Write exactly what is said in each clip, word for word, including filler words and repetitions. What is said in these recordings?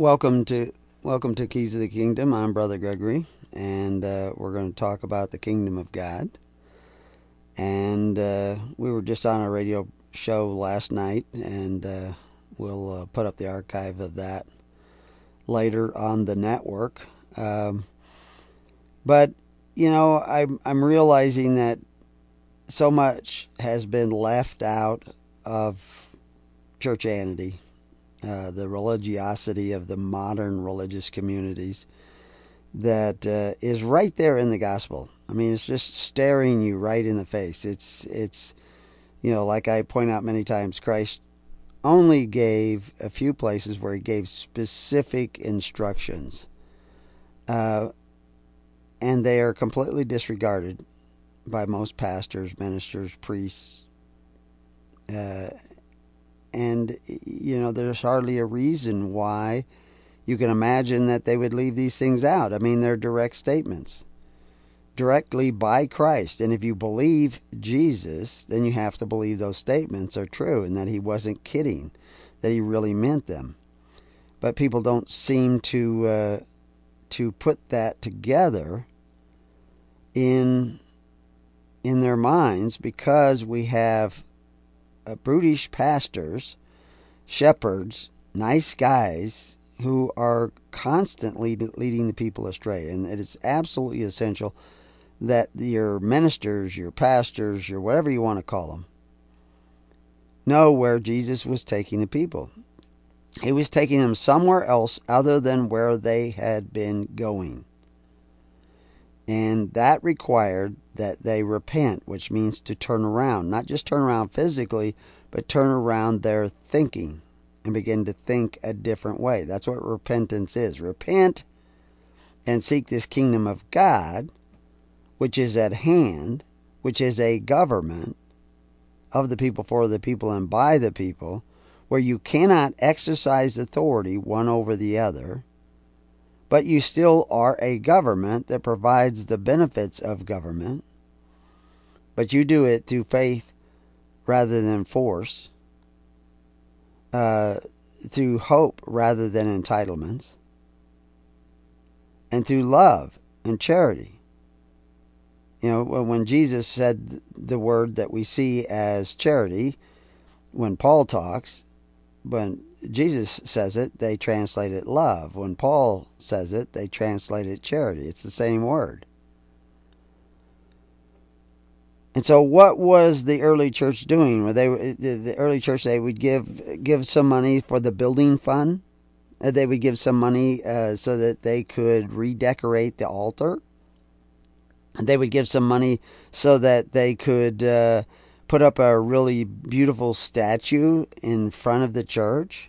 Welcome to welcome to Keys of the Kingdom. I'm Brother Gregory, and uh, we're going to talk about the Kingdom of God. And uh, we were just on a radio show last night, and uh, we'll uh, put up the archive of that later on the network. Um, but you know, I'm I'm realizing that so much has been left out of churchianity. Uh, the religiosity of the modern religious communities that uh, is right there in the gospel. I mean, it's just staring you right in the face. It's, it's, you know, like I point out many times, Christ only gave a few places where he gave specific instructions. Uh, and they are completely disregarded by most pastors, ministers, priests, uh, and, you know, there's hardly a reason why you can imagine that they would leave these things out. I mean, they're direct statements, directly by Christ. And if you believe Jesus, then you have to believe those statements are true and that he wasn't kidding, that he really meant them. But people don't seem to uh, to put that together in in their minds, because we have uh, brutish pastors, shepherds, nice guys who are constantly leading the people astray. And it is absolutely essential that your ministers, your pastors, your whatever you want to call them, know where Jesus was taking the people. He was taking them somewhere else other than where they had been going. And that required that they repent, which means to turn around. Not just turn around physically, but turn around their thinking and begin to think a different way. That's what repentance is. Repent and seek this kingdom of God, which is at hand, which is a government of the people, for the people, and by the people, where you cannot exercise authority one over the other, but you still are a government that provides the benefits of government, but you do it through faith rather than force, uh, through hope rather than entitlements, and through love and charity. You know, when Jesus said the word that we see as charity, when Paul talks, when Jesus says it, they translate it love. When Paul says it, they translate it charity. It's the same word. And so what was the early church doing? Were they, the early church, they would give give some money for the building fund. They would give some money uh, so that they could redecorate the altar. They would give some money so that they could uh, put up a really beautiful statue in front of the church.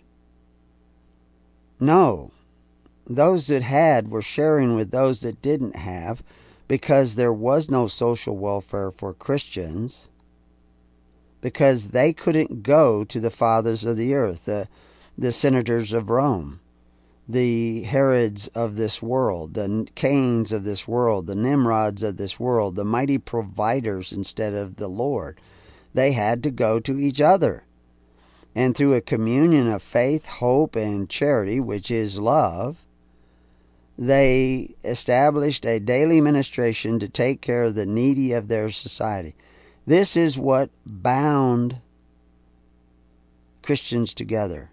No. Those that had were sharing with those that didn't have, because there was no social welfare for Christians, because they couldn't go to the fathers of the earth, the, the senators of Rome, the Herods of this world, the Cains of this world, the Nimrods of this world, the mighty providers instead of the Lord. They had to go to each other. And through a communion of faith, hope, and charity, which is love, they established a daily ministration to take care of the needy of their society. This is what bound Christians together.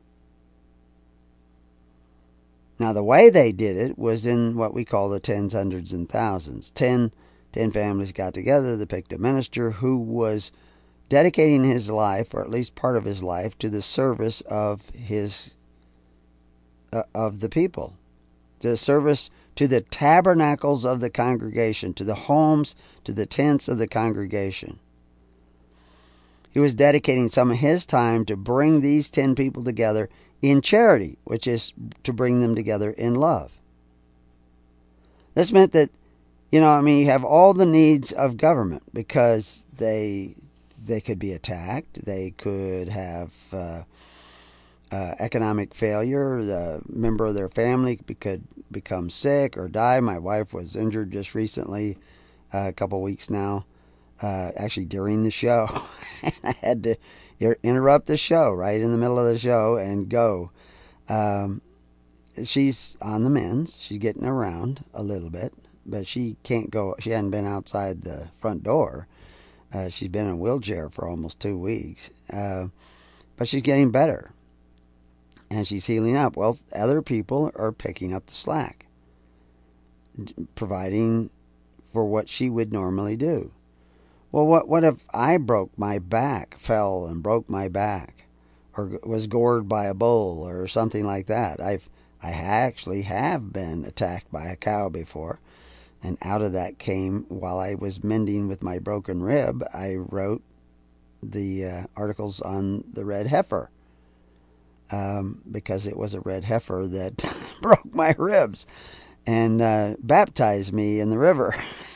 Now, the way they did it was in what we call the tens, hundreds, and thousands. Ten, ten families got together. They picked a minister who was dedicating his life, or at least part of his life, to the service of his uh, of the people, to the service to the tabernacles of the congregation, to the homes, to the tents of the congregation. He was dedicating some of his time to bring these ten people together in charity, which is to bring them together in love. This meant that, you know, I mean, you have all the needs of government, because they they could be attacked, they could have uh, uh, economic failure, the member of their family could become sick or die. My wife was injured just recently, uh, a couple weeks now, uh, actually during the show, and I had to interrupt the show right in the middle of the show and go. Um, she's on the mends. She's getting around a little bit, but she can't go. She hadn't been outside the front door. Uh, she's been in a wheelchair for almost two weeks. Uh, but she's getting better, and she's healing up. Well, other people are picking up the slack, providing for what she would normally do. Well, what what if I broke my back, fell and broke my back, or was gored by a bull or something like that? I've I actually have been attacked by a cow before, and out of that came, while I was mending with my broken rib, I wrote the uh, articles on the red heifer, um, because it was a red heifer that broke my ribs and uh, baptized me in the river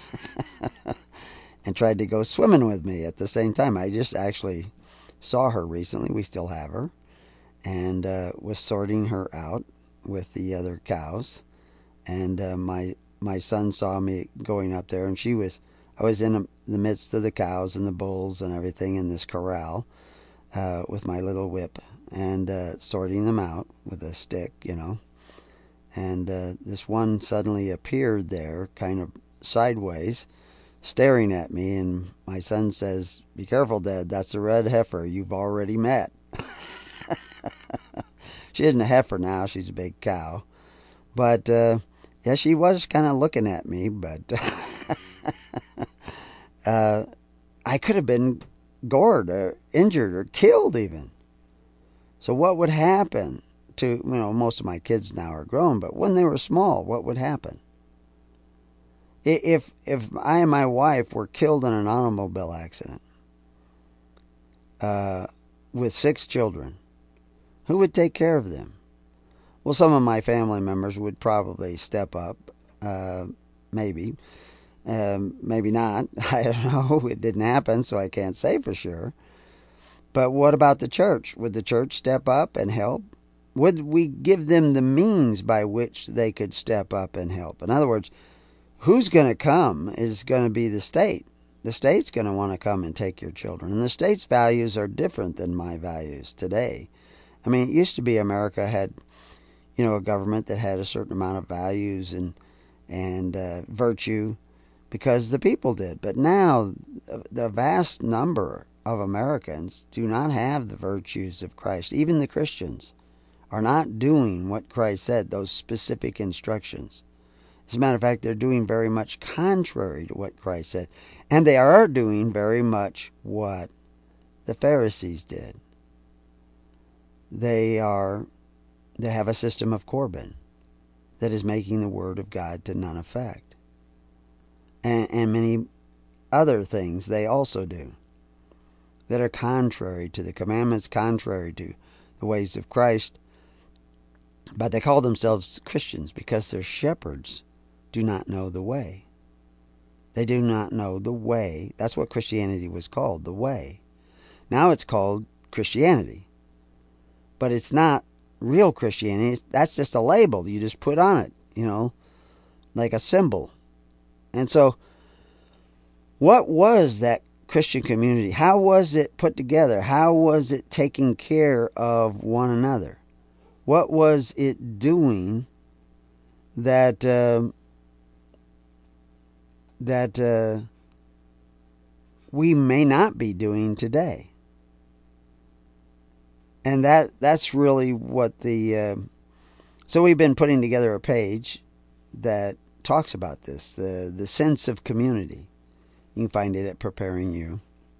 and tried to go swimming with me at the same time. I just actually saw her recently. We still have her, and uh, was sorting her out with the other cows. And uh, my my son saw me going up there, and she was I was in the midst of the cows and the bulls and everything in this corral uh, with my little whip and uh, sorting them out with a stick, you know. And uh, this one suddenly appeared there, kind of sideways, staring at me, and my son says, "Be careful, Dad, that's a red heifer you've already met." She isn't a heifer now, she's a big cow. But, uh, yeah, she was kind of looking at me, but uh, I could have been gored or injured or killed even. So what would happen to, you know, most of my kids now are grown, but when they were small, what would happen? If, if I and my wife were killed in an automobile accident uh, with six children, who would take care of them? Well, some of my family members would probably step up, uh, maybe, um, maybe not. I don't know. It didn't happen, so I can't say for sure. But what about the church? Would the church step up and help? Would we give them the means by which they could step up and help? In other words, who's going to come is going to be the state. The state's going to want to come and take your children. And the state's values are different than my values today. I mean, it used to be America had, you know, a government that had a certain amount of values and and uh, virtue because the people did. But now the vast number of Americans do not have the virtues of Christ. Even the Christians are not doing what Christ said, those specific instructions. As a matter of fact, they're doing very much contrary to what Christ said. And they are doing very much what the Pharisees did. They are, they have a system of Corban that is making the Word of God to none effect. And, and many other things they also do that are contrary to the commandments, contrary to the ways of Christ. But they call themselves Christians because their shepherds do not know the way. They do not know the way. That's what Christianity was called, the way. Now it's called Christianity. But it's not real Christianity. That's just a label you just put on it, you know, like a symbol. And so, what was that Christian community? How was it put together? How was it taking care of one another? What was it doing that uh, that uh, we may not be doing today? And that that's really what the... Uh, so we've been putting together a page that talks about this, the, the sense of community. You can find it at Preparing You.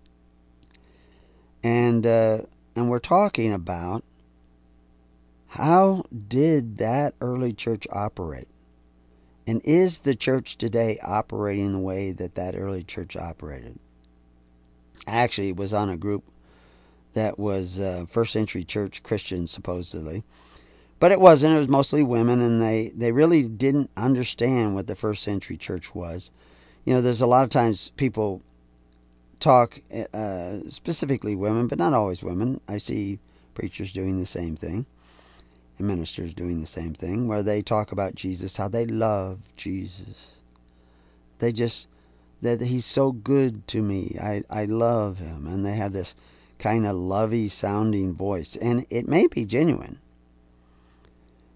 And, uh, and we're talking about how did that early church operate? And is the church today operating the way that that early church operated? I actually was on a group that was uh, first century church Christians, supposedly. But it wasn't. It was mostly women, and they, they really didn't understand what the first century church was. You know, there's a lot of times people talk, uh, specifically women, but not always women. I see preachers doing the same thing, and ministers doing the same thing, where they talk about Jesus, how they love Jesus. They just, that he's so good to me. I, I love him. And they have this kind of lovey sounding voice, and it may be genuine,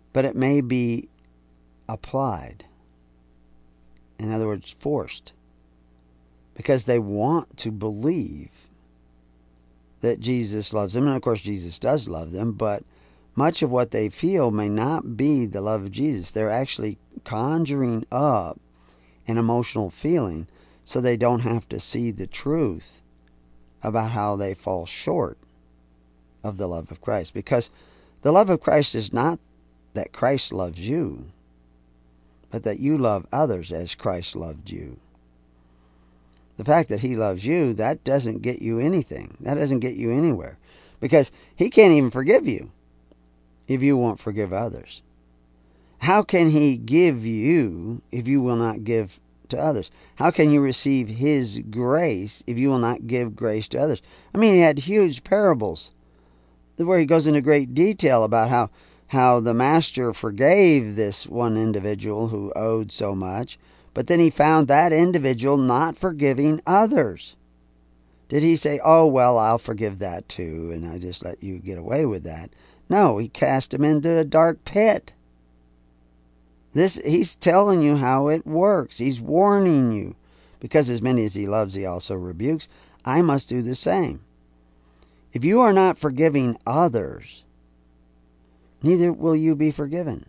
but it may be applied. In other words, forced. Because they want to believe that Jesus loves them. And of course, Jesus does love them, but much of what they feel may not be the love of Jesus. They're actually conjuring up an emotional feeling so they don't have to see the truth about how they fall short of the love of Christ. Because the love of Christ is not that Christ loves you, but that you love others as Christ loved you. The fact that he loves you, that doesn't get you anything. That doesn't get you anywhere. Because he can't even forgive you if you won't forgive others. How can he give you if you will not give to others? How can you receive his grace if you will not give grace to others? I mean, he had huge parables where he goes into great detail about how, how the master forgave this one individual who owed so much, but then he found that individual not forgiving others. Did he say, oh, well, I'll forgive that too, and I just let you get away with that? No, he cast him into a dark pit. This, he's telling you how it works. He's warning you. Because as many as he loves, he also rebukes. I must do the same. If you are not forgiving others, neither will you be forgiven.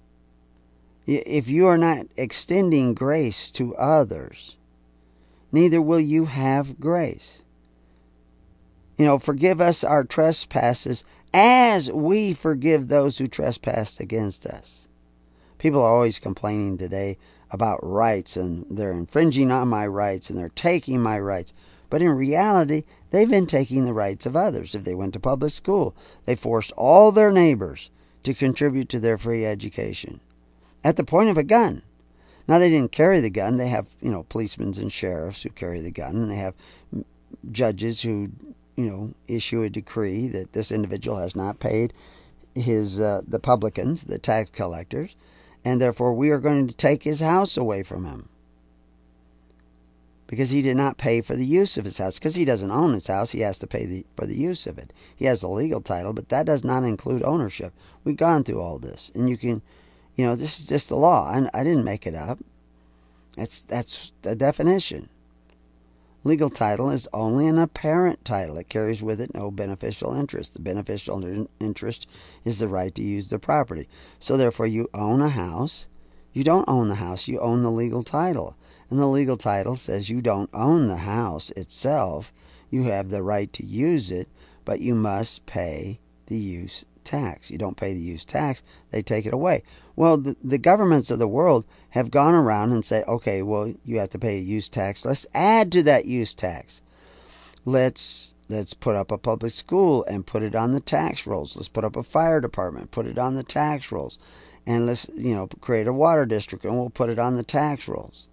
If you are not extending grace to others, neither will you have grace. You know, forgive us our trespasses as we forgive those who trespass against us. People are always complaining today about rights, and they're infringing on my rights, and they're taking my rights. But in reality, they've been taking the rights of others. If they went to public school, they forced all their neighbors to contribute to their free education at the point of a gun. Now, they didn't carry the gun. They have, you know, policemen and sheriffs who carry the gun, and they have judges who, you know, issue a decree that this individual has not paid his uh, the publicans, the tax collectors, and therefore we are going to take his house away from him because he did not pay for the use of his house. Because he doesn't own his house, he has to pay the, for the use of it. He has a legal title, but that does not include ownership. We've gone through all this, and you can, you know, this is just the law. I, I didn't make it up. That's that's the definition. Legal title is only an apparent title. It carries with it no beneficial interest. The beneficial interest is the right to use the property. So therefore, you own a house. You don't own the house. You own the legal title. And the legal title says you don't own the house itself. You have the right to use it, but you must pay the use tax. You don't pay the use tax, they take it away. Well, the, the governments of the world have gone around and say, okay, well, you have to pay a use tax. Let's add to that use tax. Let's let's put up a public school and put it on the tax rolls. Let's put up a fire department, put it on the tax rolls. And let's, you know, create a water district and we'll put it on the tax rolls.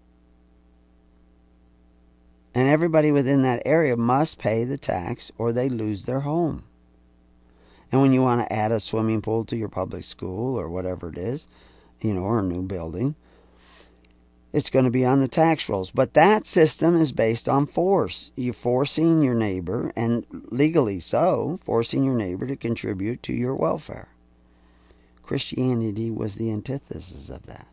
And everybody within that area must pay the tax or they lose their home. And when you want to add a swimming pool to your public school or whatever it is, you know, or a new building, it's going to be on the tax rolls. But that system is based on force. You're forcing your neighbor, and legally so, forcing your neighbor to contribute to your welfare. Christianity was the antithesis of that.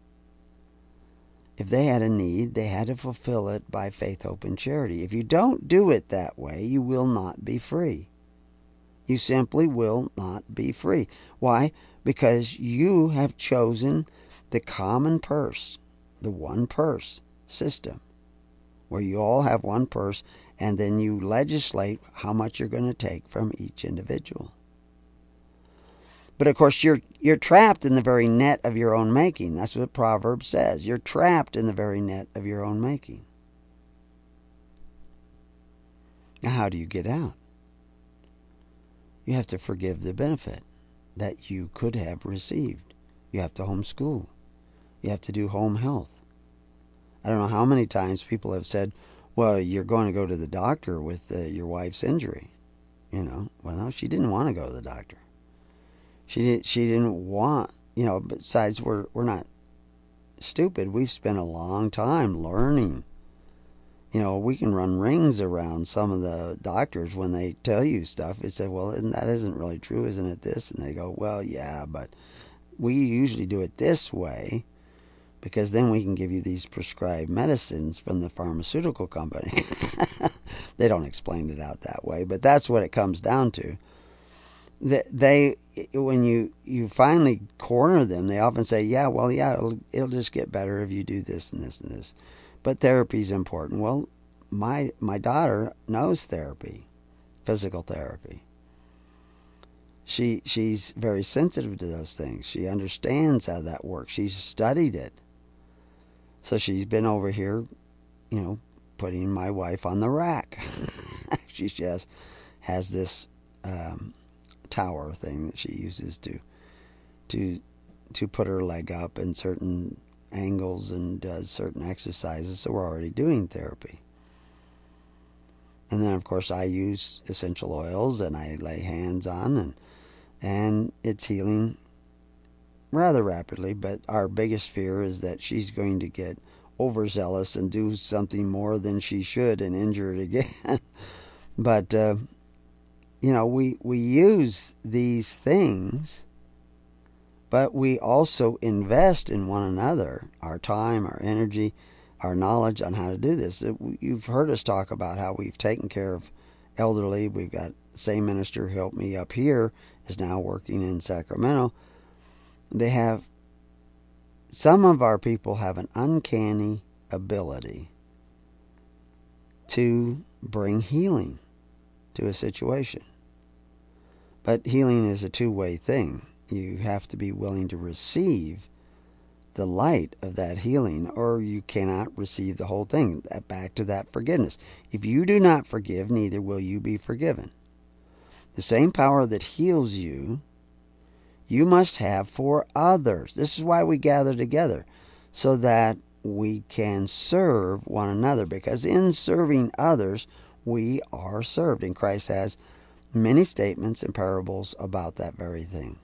If they had a need, they had to fulfill it by faith, hope, and charity. If you don't do it that way, you will not be free. You simply will not be free. Why? Because you have chosen the common purse, the one purse system, where you all have one purse, and then you legislate how much you're going to take from each individual. But of course, you're you're trapped in the very net of your own making. That's what Proverbs says. You're trapped in the very net of your own making. Now, how do you get out? You have to forgive the benefit that you could have received. You have to homeschool. You have to do home health. I don't know how many times people have said, well, you're going to go to the doctor with uh, your wife's injury. You know, well, no, she didn't want to go to the doctor. She, did, she didn't want, you know, besides we're, we're not stupid. We've spent a long time learning You know, we can run rings around some of the doctors when they tell you stuff. They say, well, that isn't really true, isn't it this? And they go, well, yeah, but we usually do it this way because then we can give you these prescribed medicines from the pharmaceutical company. They don't explain it out that way, but that's what it comes down to. They, when you, you finally corner them, they often say, yeah, well, yeah, it'll, it'll just get better if you do this and this and this. But therapy is important. Well, my my daughter knows therapy, physical therapy. She she's very sensitive to those things. She understands how that works. She's studied it. So she's been over here, you know, putting my wife on the rack. She just has this um, tower thing that she uses to to to put her leg up in certain angles and does certain exercises. So we're already doing therapy. And then, of course, I use essential oils and I lay hands on, and and it's healing rather rapidly. But our biggest fear is that she's going to get overzealous and do something more than she should and injure it again. But, uh, you know, we, we use these things, but we also invest in one another, our time, our energy, our knowledge on how to do this. You've heard us talk about how we've taken care of elderly. We've got the same minister who helped me up here is now working in Sacramento. They have, some of our people have an uncanny ability to bring healing to a situation. But healing is a two-way thing. You have to be willing to receive the light of that healing, or you cannot receive the whole thing. Back to that forgiveness. If you do not forgive, neither will you be forgiven. The same power that heals you, you must have for others. This is why we gather together, so that we can serve one another, because in serving others, we are served. And Christ has many statements and parables about that very thing.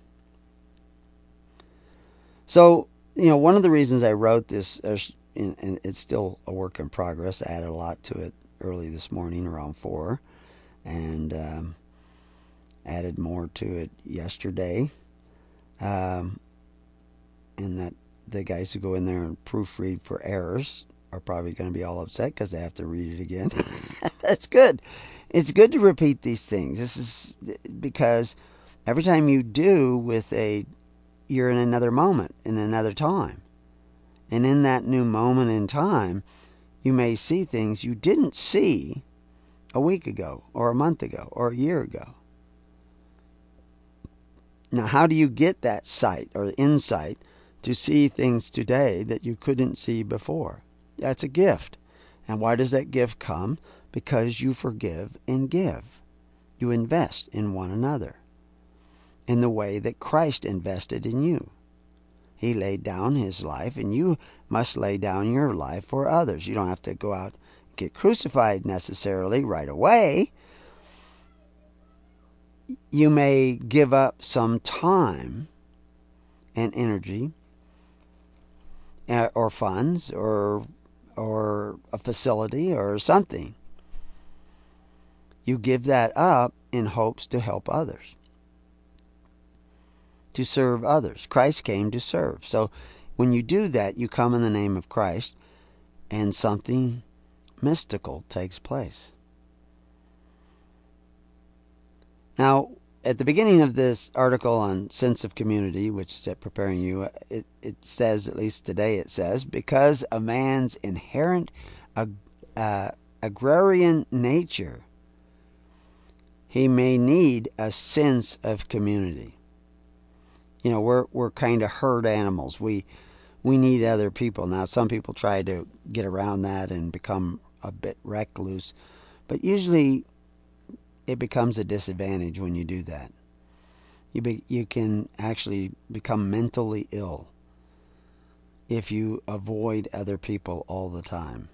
So, you know, one of the reasons I wrote this, and it's still a work in progress, I added a lot to it early this morning around four, and um, added more to it yesterday. Um, and that the guys who go in there and proofread for errors are probably going to be all upset because they have to read it again. That's good. It's good to repeat these things. This is because every time you do with a, you're in another moment, in another time. And in that new moment in time, you may see things you didn't see a week ago, or a month ago, or a year ago. Now, how do you get that sight or insight to see things today that you couldn't see before? That's a gift. And why does that gift come? Because you forgive and give. You invest in one another in the way that Christ invested in you. He laid down his life, and you must lay down your life for others. You don't have to go out and get crucified necessarily right away. You may give up some time and energy, or funds, or or a facility, or something. You give that up in hopes to help others, to serve others. Christ came to serve. So when you do that, you come in the name of Christ, and something mystical takes place. Now, at the beginning of this article on sense of community, which is at Preparing You, it, it says, at least today it says, because of man's inherent ag- uh, agrarian nature, he may need a sense of community. You know, we're we're kind of herd animals. We we need other people. Now, some people try to get around that and become a bit recluse, but usually it becomes a disadvantage when you do that. You be, you can actually become mentally ill if you avoid other people all the time.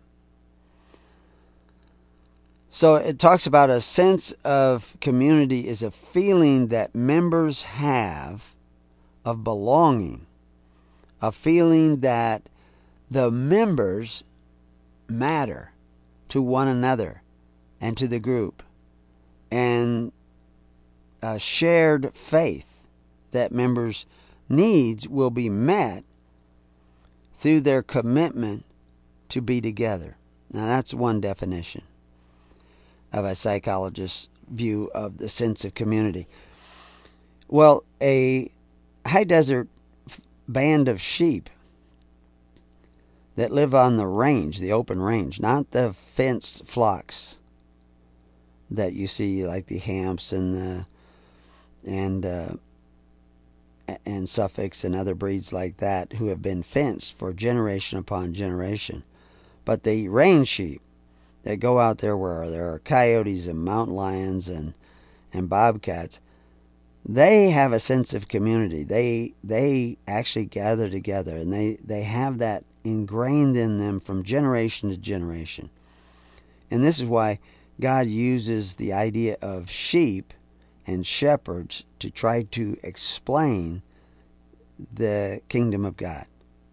So it talks about a sense of community is a feeling that members have of belonging, a feeling that the members matter to one another and to the group, and a shared faith that members' needs will be met through their commitment to be together. Now, that's one definition of a psychologist's view of the sense of community. Well, a high desert band of sheep that live on the range, the open range, not the fenced flocks that you see, like the Hamps and the and uh, and Suffolks and other breeds like that, who have been fenced for generation upon generation. But the range sheep that go out there where there are coyotes and mountain lions and and bobcats, they have a sense of community. They they actually gather together, and they, they have that ingrained in them from generation to generation. And this is why God uses the idea of sheep and shepherds to try to explain the kingdom of God.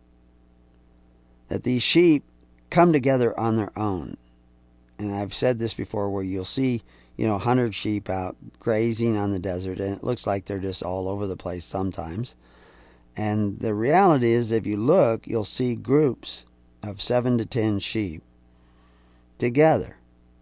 That these sheep come together on their own. And I've said this before, where you'll see, you know, one hundred sheep out grazing on the desert, and it looks like they're just all over the place sometimes. And the reality is, if you look, you'll see groups of seven to ten sheep together.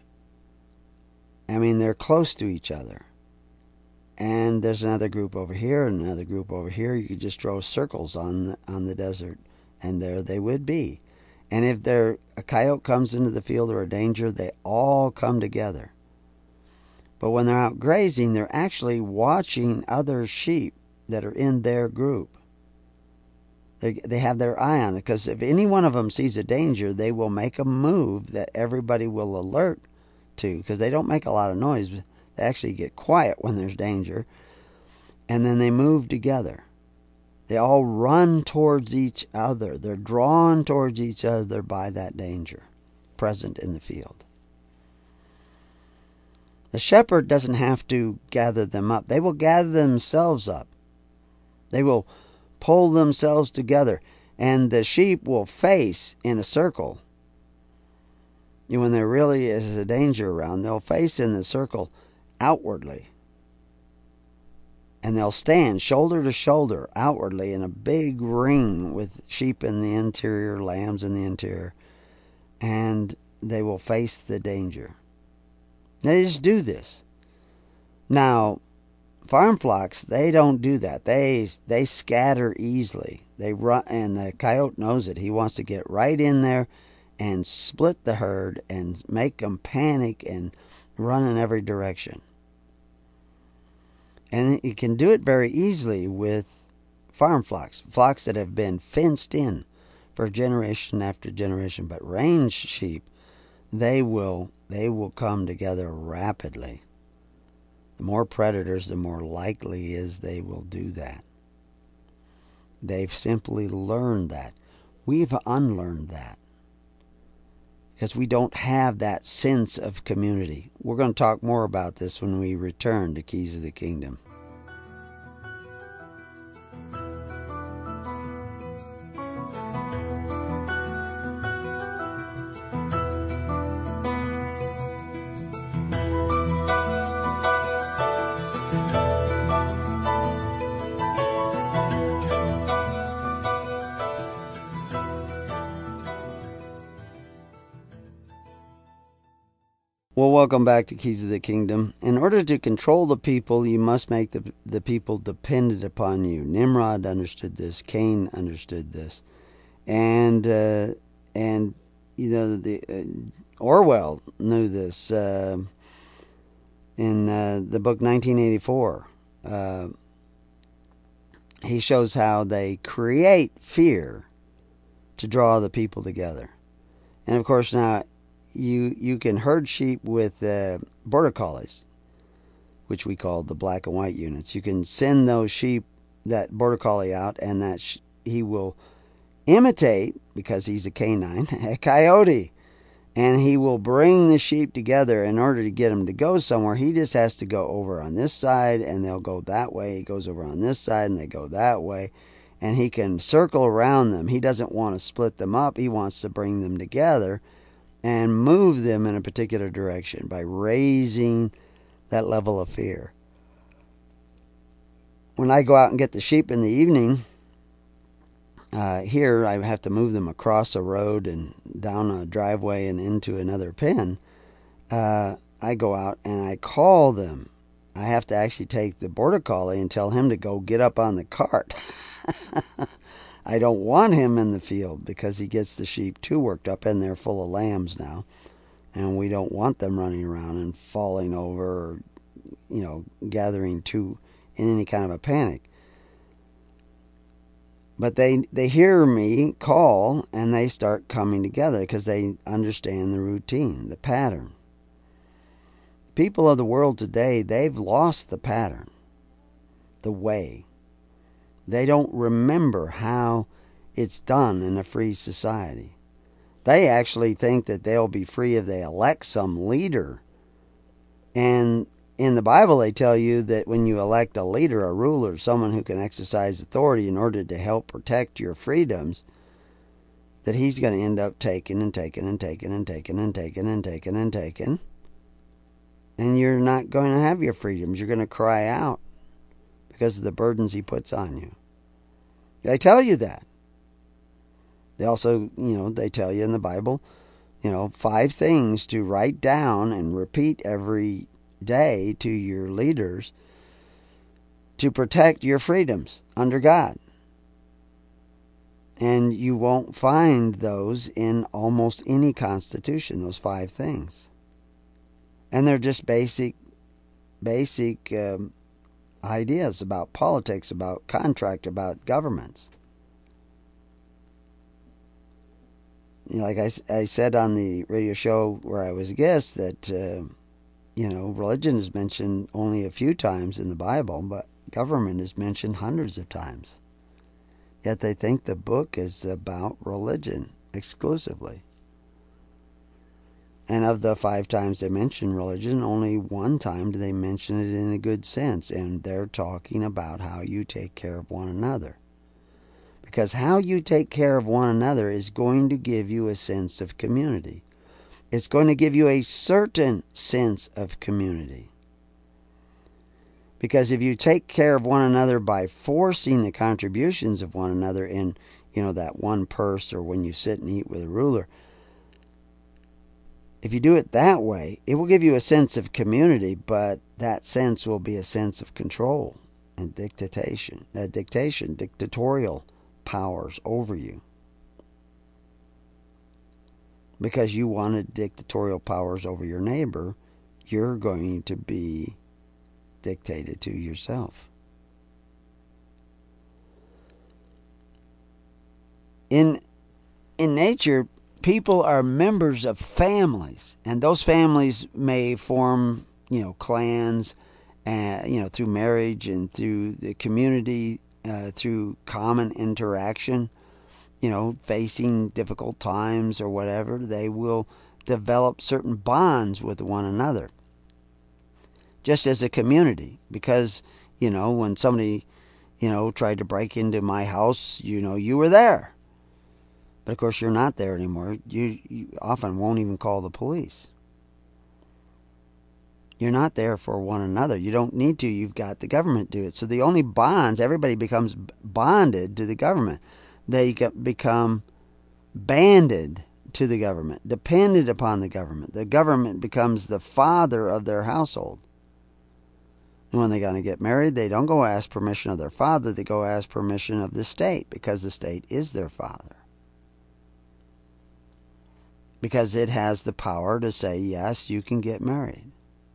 I mean, they're close to each other. And there's another group over here and another group over here. You could just draw circles on the, on the desert, and there they would be. And if there a coyote comes into the field or a danger, they all come together. But when they're out grazing, they're actually watching other sheep that are in their group. They, they have their eye on it, because if any one of them sees a danger, they will make a move that everybody will alert to, because they don't make a lot of noise. But they actually get quiet when there's danger, and then they move together. They all run towards each other. They're drawn towards each other by that danger present in the field. The shepherd doesn't have to gather them up. They will gather themselves up. They will pull themselves together, and the sheep will face in a circle. When there really is a danger around, they'll face in the circle outwardly. And they'll stand shoulder to shoulder outwardly in a big ring with sheep in the interior, lambs in the interior. And they will face the danger. They just do this. Now, farm flocks, they don't do that. They they scatter easily. They run, and the coyote knows it. He wants to get right in there and split the herd and make them panic and run in every direction. And you can do it very easily with farm flocks, flocks that have been fenced in for generation after generation. But range sheep, they will they will come together rapidly. The more predators, the more likely is they will do that. They've simply learned that. We've unlearned that, because we don't have that sense of community. We're going to talk more about this when we return to Keys of the Kingdom. Well, welcome back to Keys of the Kingdom. In order to control the people, you must make the, the people dependent upon you. Nimrod understood this. Cain understood this. And, uh, and you know, the uh, Orwell knew this uh, in uh, the book nineteen eighty-four. Uh, he shows how they create fear to draw the people together. And, of course, now, You you can herd sheep with uh, border collies, which we call the black and white units. You can send those sheep, that border collie out, and that sh- he will imitate, because he's a canine, a coyote. And he will bring the sheep together in order to get them to go somewhere. He just has to go over on this side, and they'll go that way. He goes over on this side, and they go that way. And he can circle around them. He doesn't want to split them up. He wants to bring them together. and move them in a particular direction by raising that level of fear. When I go out and get the sheep in the evening, uh, here I have to move them across a road and down a driveway and into another pen. Uh, I go out and I call them. I have to actually take the border collie and tell him to go get up on the cart. I don't want him in the field because he gets the sheep too worked up, and they're full of lambs now. And we don't want them running around and falling over or, you know, gathering too in any kind of a panic. But they, they hear me call and they start coming together because they understand the routine, the pattern. People of the world today, they've lost the pattern, the way. They don't remember how it's done in a free society. They actually think that they'll be free if they elect some leader. And in the Bible, they tell you that when you elect a leader, a ruler, someone who can exercise authority in order to help protect your freedoms, that he's going to end up taking and taking and taking and taking and taking and taking and taking. And you're not going to have your freedoms. You're going to cry out because of the burdens he puts on you. They tell you that. They also, you know, they tell you in the Bible, you know, five things to write down and repeat every day to your leaders to protect your freedoms under God. And you won't find those in almost any constitution, those five things. And they're just basic, basic um, ideas about politics, about contract, about governments. You know, like I, I said on the radio show where I was a guest that, uh, you know, religion is mentioned only a few times in the Bible, but government is mentioned hundreds of times. Yet they think the book is about religion exclusively. And of the five times they mention religion, only one time do they mention it in a good sense. And they're talking about how you take care of one another. Because how you take care of one another is going to give you a sense of community. It's going to give you a certain sense of community. Because if you take care of one another by forcing the contributions of one another in, you know, that one purse or when you sit and eat with a ruler, if you do it that way, it will give you a sense of community, but that sense will be a sense of control and dictation, uh, dictation, dictatorial powers over you. Because you wanted dictatorial powers over your neighbor, you're going to be dictated to yourself. In in nature, people are members of families, and those families may form, you know, clans, and uh, you know, through marriage and through the community, uh, through common interaction. You know, facing difficult times or whatever, they will develop certain bonds with one another. Just as a community, because, you know, when somebody, you know, tried to break into my house, you know, you were there. But of course, you're not there anymore. You, you often won't even call the police. You're not there for one another. You don't need to. You've got the government do it. So the only bonds, everybody becomes bonded to the government. They become banded to the government, dependent upon the government. The government becomes the father of their household. And when they're going to get married, they don't go ask permission of their father. They go ask permission of the state, because the state is their father. Because it has the power to say, yes, you can get married.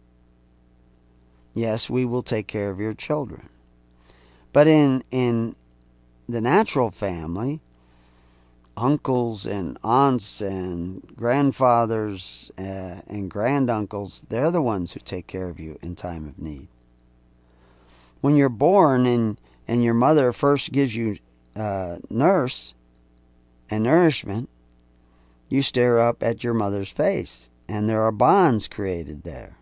Yes, we will take care of your children. But in in the natural family, uncles and aunts and grandfathers uh, and granduncles, they're the ones who take care of you in time of need. When you're born and, and your mother first gives you uh, nurse and nourishment, you stare up at your mother's face, and there are bonds created there.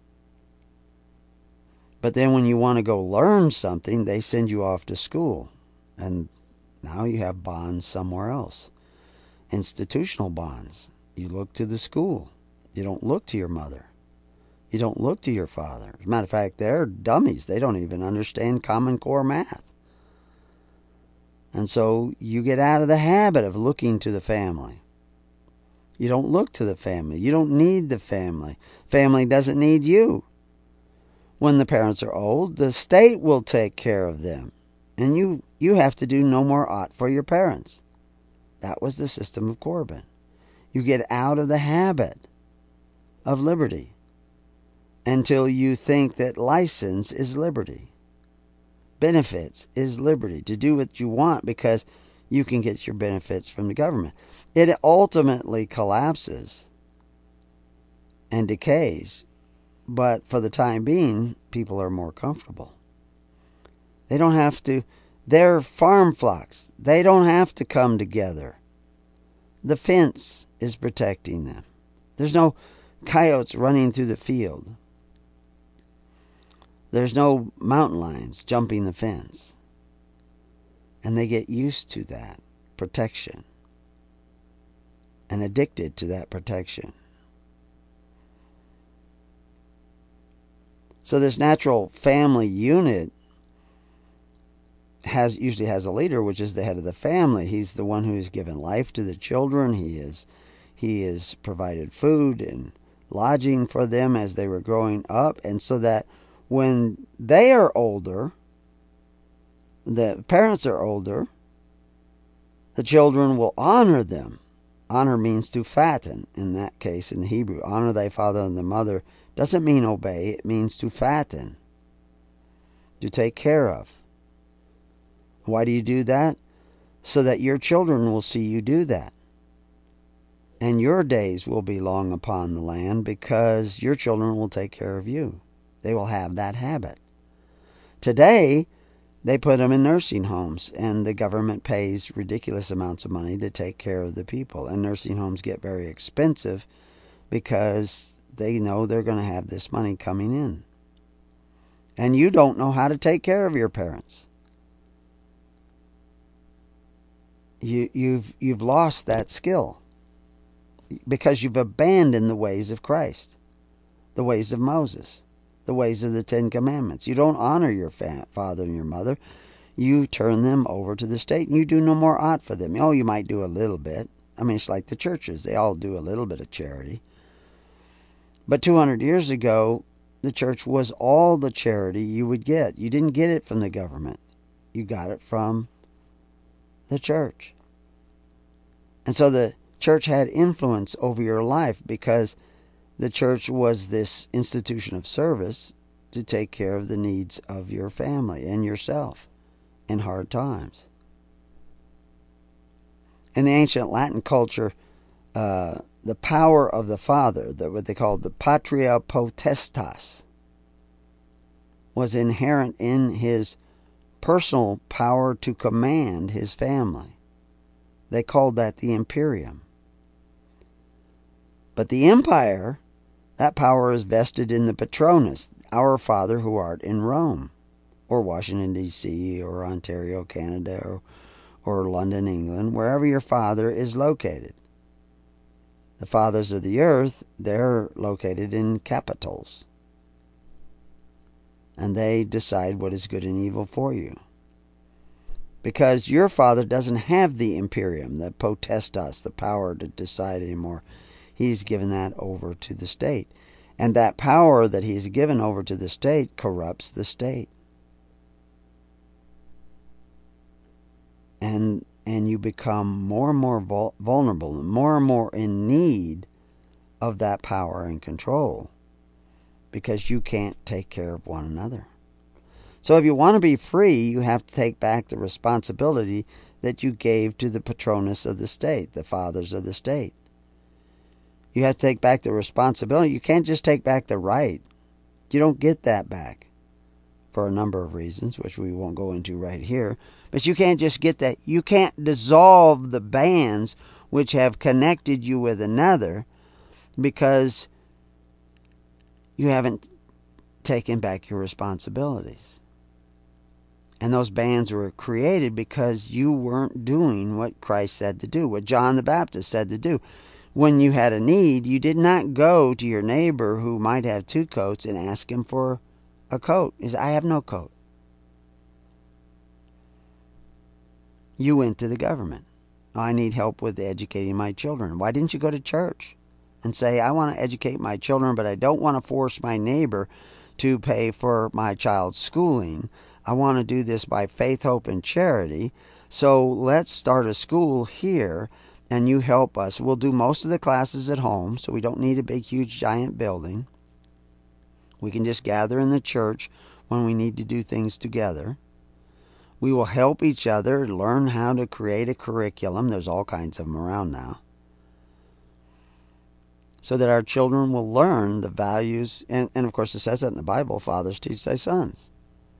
But then when you want to go learn something, they send you off to school, and now you have bonds somewhere else. Institutional bonds. You look to the school. You don't look to your mother. You don't look to your father. As a matter of fact, they're dummies. They don't even understand Common Core math. And so you get out of the habit of looking to the family. You don't look to the family. You don't need the family. Family doesn't need you. When the parents are old, the state will take care of them. And you, you have to do no more ought for your parents. That was the system of Corbin. You get out of the habit of liberty until you think that license is liberty. Benefits is liberty, to do what you want because you can get your benefits from the government. It ultimately collapses and decays, but for the time being, people are more comfortable. They don't have to, they're farm flocks. They don't have to come together. The fence is protecting them. There's no coyotes running through the field. There's no mountain lions jumping the fence. And they get used to that protection and addicted to that protection. So this natural family unit has usually has a leader, which is the head of the family. He's the one who has given life to the children. He is he has provided food and lodging for them as they were growing up, and so that when they are older, the parents are older, the children will honor them. Honor means to fatten, in that case, in the Hebrew. Honor thy father and the mother doesn't mean obey, it means to fatten, to take care of. Why do you do that? So that your children will see you do that. And your days will be long upon the land because your children will take care of you. They will have that habit. Today, they put them in nursing homes, and the government pays ridiculous amounts of money to take care of the people. And nursing homes get very expensive because they know they're going to have this money coming in. And you don't know how to take care of your parents. You, you've, you've lost that skill because you've abandoned the ways of Christ, the ways of Moses, the ways of the Ten Commandments. You don't honor your father and your mother. You turn them over to the state, and you do no more ought for them. Oh, you might do a little bit. I mean, it's like the churches. They all do a little bit of charity. But two hundred years ago, the church was all the charity you would get. You didn't get it from the government. You got it from the church. And so the church had influence over your life because the church was this institution of service to take care of the needs of your family and yourself in hard times. In the ancient Latin culture, uh, the power of the father, the, what they called the patria potestas, was inherent in his personal power to command his family. They called that the imperium. But the empire, that power is vested in the patronus, our Father who art in Rome, or Washington, D C, or Ontario, Canada, or, or London, England, wherever your father is located. The fathers of the earth, they're located in capitals. And they decide what is good and evil for you. Because your father doesn't have the imperium, the potestas, the power to decide anymore. He's given that over to the state. And that power that he's given over to the state corrupts the state. And and you become more and more vul- vulnerable, more and more in need of that power and control because you can't take care of one another. So if you want to be free, you have to take back the responsibility that you gave to the patronus of the state, the fathers of the state. You have to take back the responsibility. You can't just take back the right. You don't get that back for a number of reasons, which we won't go into right here. But you can't just get that. You can't dissolve the bands which have connected you with another because you haven't taken back your responsibilities. And those bands were created because you weren't doing what Christ said to do, what John the Baptist said to do. when you had a need, you did not go to your neighbor who might have two coats and ask him for a coat. He said, I have no coat. You went to the government. I need help with educating my children. Why didn't you go to church and say, I want to educate my children, but I don't want to force my neighbor to pay for my child's schooling. I want to do this by faith, hope, and charity. So let's start a school here, and you help us. We'll do most of the classes at home, so we don't need a big, huge, giant building. We can just gather in the church when we need to do things together. We will help each other learn how to create a curriculum. There's all kinds of them around now. So that our children will learn the values. And, and of course, it says that in the Bible, fathers teach thy sons.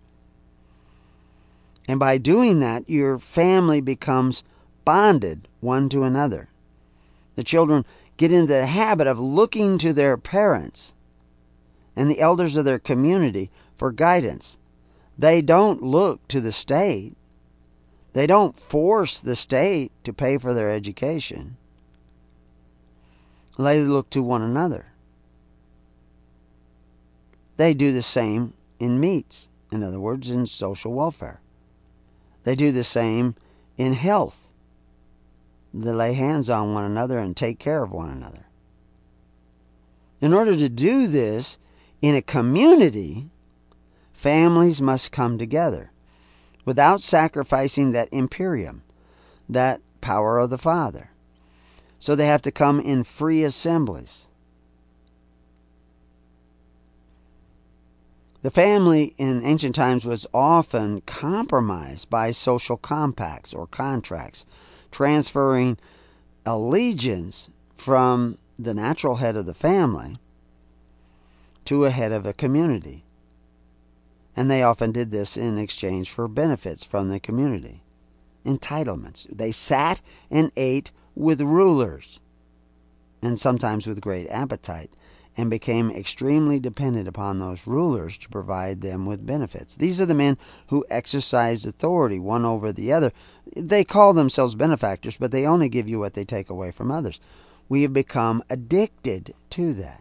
And by doing that, your family becomes bonded one to another. The children get into the habit of looking to their parents and the elders of their community for guidance. They don't look to the state. They don't force the state to pay for their education. They look to one another. They do the same in meats, in other words, in social welfare. They do the same in health. They lay hands on one another and take care of one another. In order to do this in a community, families must come together without sacrificing that imperium, that power of the Father. So they have to come in free assemblies. The family in ancient times was often compromised by social compacts or contracts, transferring allegiance from the natural head of the family to a head of a community. And they often did this in exchange for benefits from the community. Entitlements. They sat and ate with rulers, and sometimes with great appetite, and became extremely dependent upon those rulers to provide them with benefits. These are the men who exercise authority one over the other. They call themselves benefactors, but they only give you what they take away from others. We have become addicted to that.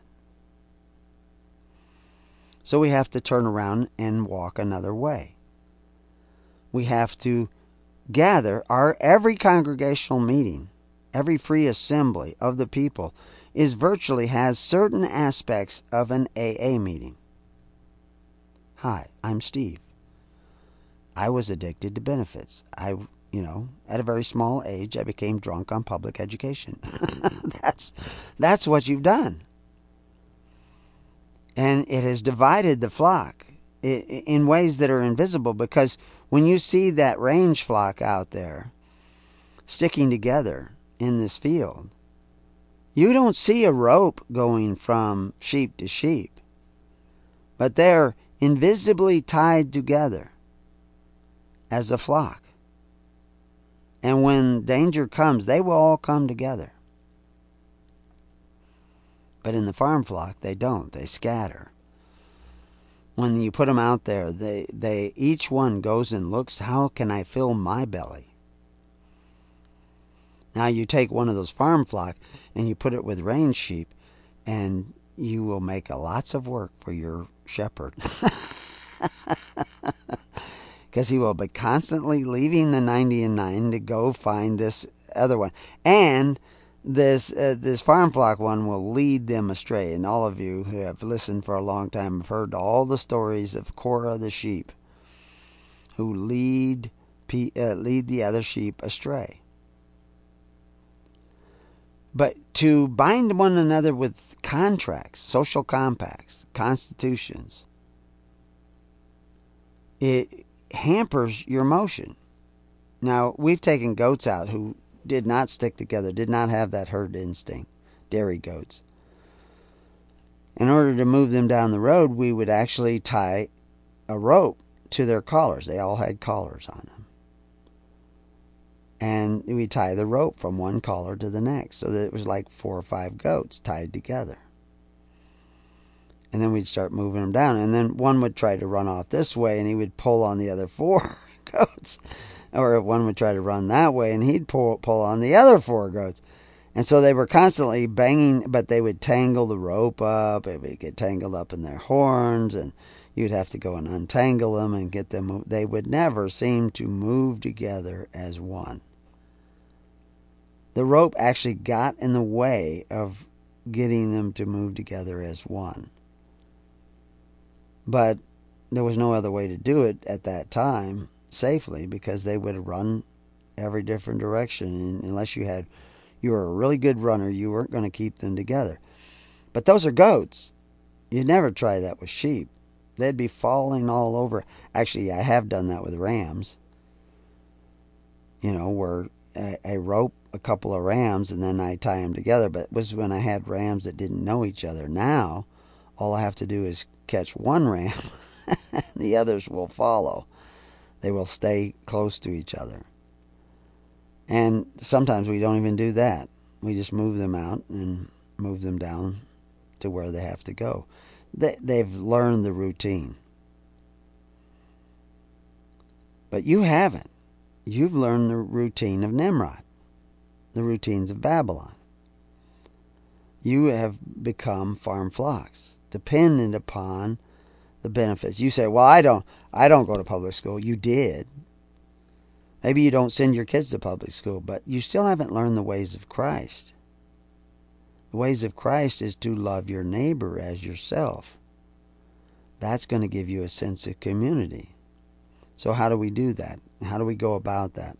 So we have to turn around and walk another way. We have to gather. Our every congregational meeting, every free assembly of the people is virtually has certain aspects of an A A meeting. Hi, I'm Steve. I was addicted to benefits. I, you know, at a very small age, I became drunk on public education. that's that's what you've done. And it has divided the flock in ways that are invisible, because when you see that range flock out there sticking together in this field, you don't see a rope going from sheep to sheep, but they're invisibly tied together as a flock. And when danger comes, they will all come together. But in the farm flock, they don't. They scatter. When you put them out there, they, they each one goes and looks, how can I fill my belly? Now you take one of those farm flock and you put it with range sheep, and you will make a lots of work for your shepherd. Because he will be constantly leaving the ninety and nine to go find this other one. And this uh, this farm flock one will lead them astray. And all of you who have listened for a long time have heard all the stories of Korah the sheep, who lead, uh, lead the other sheep astray. But to bind one another with contracts, social compacts, constitutions, it hampers your motion. Now, we've taken goats out who did not stick together, did not have that herd instinct, dairy goats. In order to move them down the road, we would actually tie a rope to their collars. They all had collars on them. And we tie the rope from one collar to the next, so that it was like four or five goats tied together. And then we'd start moving them down. And then one would try to run off this way, and he would pull on the other four goats. Or if one would try to run that way, and he'd pull, pull on the other four goats. And so they were constantly banging, but they would tangle the rope up. It would get tangled up in their horns, and you'd have to go and untangle them and get them. They would never seem to move together as one. The rope actually got in the way of getting them to move together as one. But there was no other way to do it at that time safely, because they would run every different direction. And unless you had, you were a really good runner, you weren't going to keep them together. But those are goats. You'd never try that with sheep. They'd be falling all over. Actually, I have done that with rams. You know, where I, I rope a couple of rams and then I tie them together. But it was when I had rams that didn't know each other. Now, all I have to do is catch one ram. The others will follow. They will stay close to each other. And sometimes we don't even do that. We just move them out and move them down to where they have to go. They, they've learned the routine. But you haven't. You've learned the routine of Nimrod, the routines of Babylon. You have become farm flocks, dependent upon the benefits. You say, well, I don't, I don't go to public school. You did. Maybe you don't send your kids to public school, but you still haven't learned the ways of Christ. The ways of Christ is to love your neighbor as yourself. That's going to give you a sense of community. So how do we do that? How do we go about that?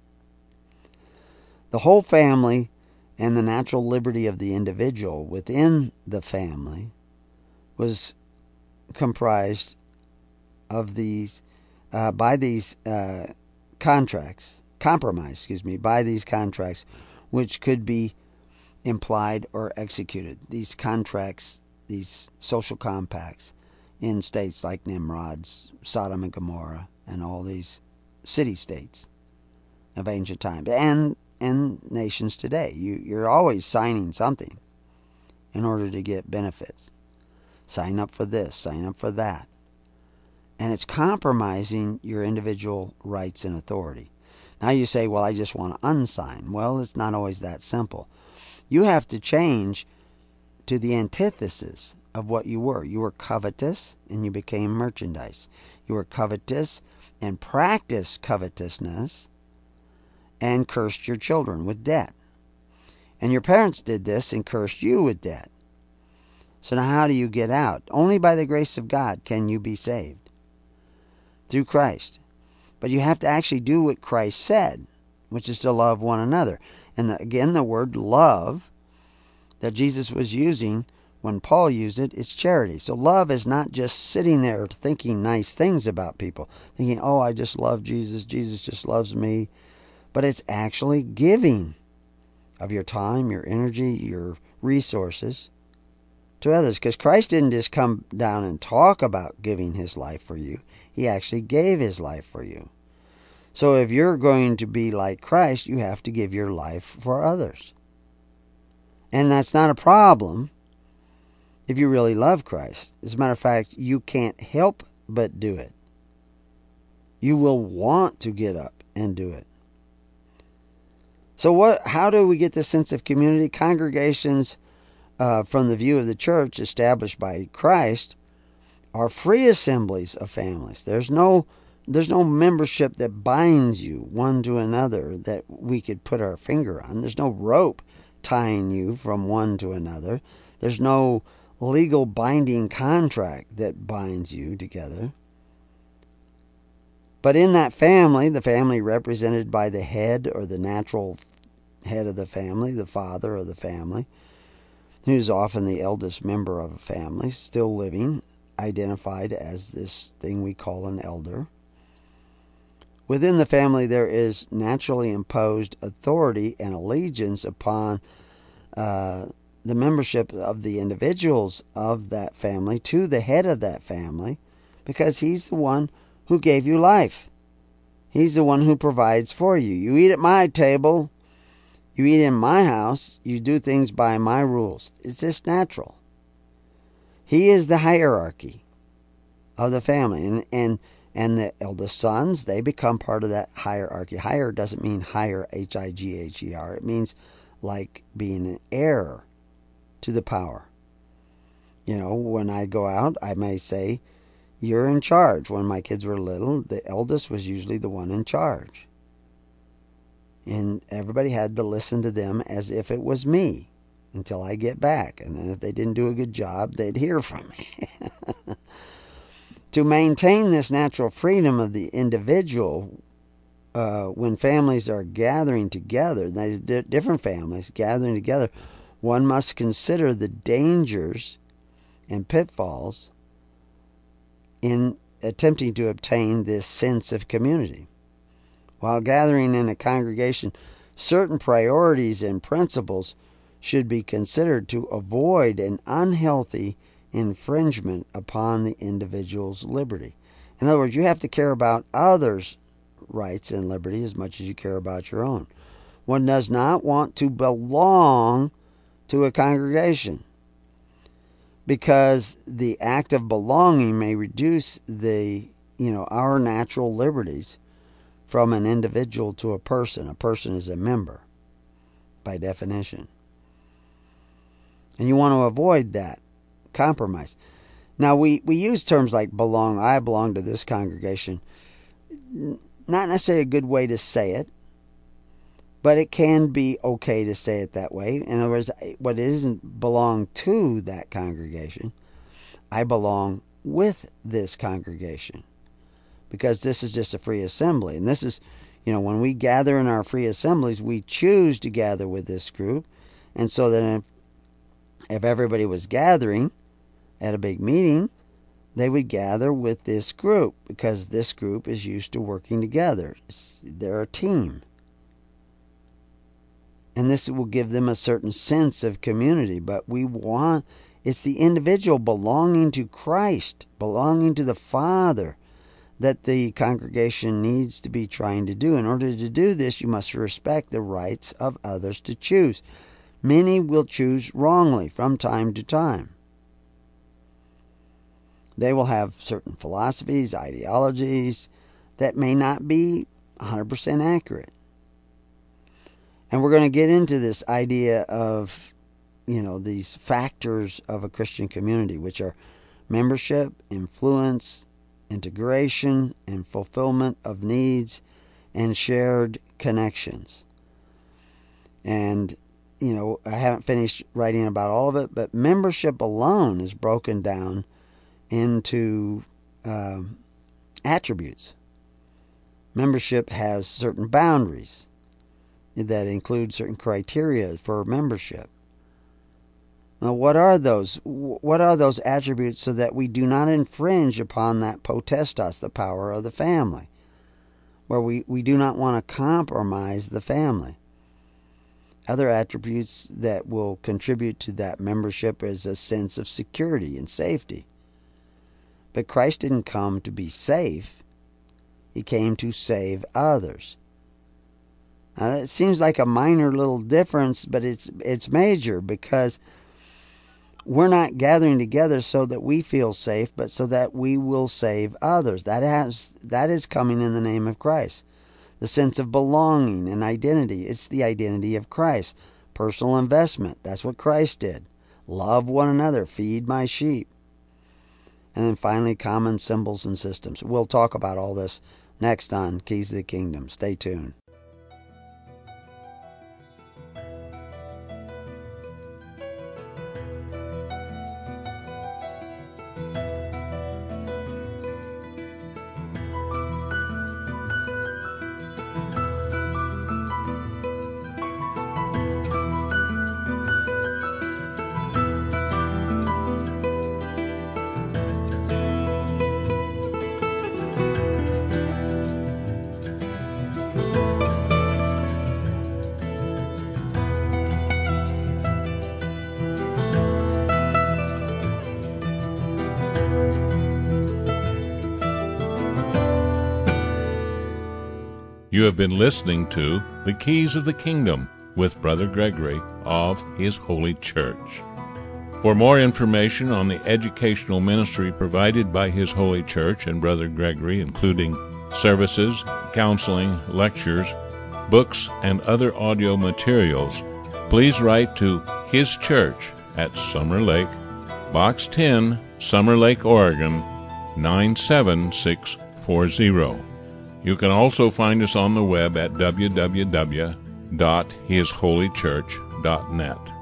The whole family and the natural liberty of the individual within the family was comprised of these, uh, by these uh, contracts, compromise, excuse me, by these contracts, which could be implied or executed. These contracts, these social compacts in states like Nimrod's, Sodom and Gomorrah, and all these city-states of ancient times, and and nations today. You, you're always signing something in order to get benefits. Sign up for this, sign up for that. And it's compromising your individual rights and authority. Now you say, well, I just want to unsign. Well, it's not always that simple. You have to change to the antithesis of what you were. You were covetous and you became merchandise. You were covetous and practiced covetousness and cursed your children with debt. And your parents did this and cursed you with debt. So now how do you get out? Only by the grace of God can you be saved. Through Christ. But you have to actually do what Christ said, which is to love one another. And the, again, the word love that Jesus was using when Paul used it, it's charity. So love is not just sitting there thinking nice things about people, thinking, oh, I just love Jesus, Jesus just loves me. But it's actually giving of your time, your energy, your resources to others. Because Christ didn't just come down and talk about giving his life for you. He actually gave his life for you. So if you're going to be like Christ, you have to give your life for others. And that's not a problem if you really love Christ. As a matter of fact, you can't help but do it. You will want to get up and do it. So what? How do we get this sense of community? Congregations, uh, from the view of the church established by Christ, are free assemblies of families. There's no, there's no membership that binds you one to another that we could put our finger on. There's no rope tying you from one to another. There's no legal binding contract that binds you together. But in that family, the family represented by the head or the natural head of the family, the father of the family, who's often the eldest member of a family, still living, identified as this thing we call an elder. Within the family, there is naturally imposed authority and allegiance upon uh, the membership of the individuals of that family to the head of that family, because he's the one who gave you life. He's the one who provides for you. You eat at my table. You eat in my house. You do things by my rules. It's just natural. He is the hierarchy of the family. And, and, and the eldest sons, they become part of that hierarchy. Higher doesn't mean higher, H I G H E R. It means like being an heir to the power. You know, when I go out, I may say, you're in charge. When my kids were little, the eldest was usually the one in charge. And everybody had to listen to them as if it was me until I get back. And then if they didn't do a good job, they'd hear from me. To maintain this natural freedom of the individual, uh, when families are gathering together, different families gathering together, one must consider the dangers and pitfalls in attempting to obtain this sense of community. While gathering in a congregation, certain priorities and principles should be considered to avoid an unhealthy infringement upon the individual's liberty. In other words, you have to care about others' rights and liberty as much as you care about your own. One does not want to belong to a congregation, because the act of belonging may reduce the, you know, our natural liberties from an individual to a person. A person is a member by definition. And you want to avoid that compromise. Now, we, we use terms like belong. I belong to this congregation. Not necessarily a good way to say it, but it can be okay to say it that way. In other words, what isn't belong to that congregation, I belong with this congregation, because this is just a free assembly. And this is, you know, when we gather in our free assemblies, we choose to gather with this group. And so that if, if everybody was gathering at a big meeting, they would gather with this group, because this group is used to working together. It's, they're a team. And this will give them a certain sense of community. But we want, it's the individual belonging to Christ, belonging to the Father, that the congregation needs to be trying to do. In order to do this, you must respect the rights of others to choose. Many will choose wrongly from time to time. They will have certain philosophies, ideologies that may not be one hundred percent accurate. And we're going to get into this idea of, you know, these factors of a Christian community, which are membership, influence, integration, and fulfillment of needs, and shared connections. And, you know, I haven't finished writing about all of it, but membership alone is broken down into um, attributes. Membership has certain boundaries that include certain criteria for membership. Now, what are those? What are those attributes so that we do not infringe upon that potestas, the power of the family, where we, we do not want to compromise the family? Other attributes that will contribute to that membership is a sense of security and safety. But Christ didn't come to be safe. He came to save others. Now, it seems like a minor little difference, but it's it's major, because we're not gathering together so that we feel safe, but so that we will save others. That has that is coming in the name of Christ. The sense of belonging and identity. It's the identity of Christ. Personal investment. That's what Christ did. Love one another. Feed my sheep. And then finally, common symbols and systems. We'll talk about all this next on Keys of the Kingdom. Stay tuned. You have been listening to The Keys of the Kingdom with Brother Gregory of His Holy Church. For more information on the educational ministry provided by His Holy Church and Brother Gregory, including services, counseling, lectures, books, and other audio materials, please write to His Church at Summer Lake, Box ten, Summer Lake, Oregon, nine seven six four zero. You can also find us on the web at w w w dot his holy church dot net.